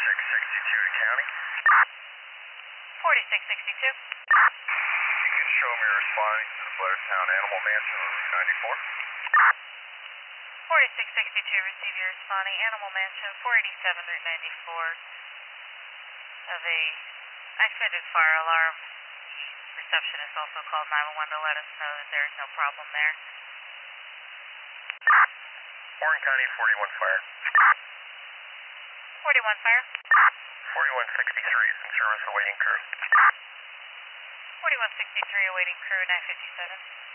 4662 to county. 4662. You can show me responding to the Blairstown Animal Mansion on Route 94. 4662, receive your responding. Animal Mansion, 487 Route 94. Of a activated fire alarm. The receptionist also called 911 to let us know that there is no problem there. Warren County 41 fire. 41 fire. 4163 is in service awaiting crew. 4163 awaiting crew, 957.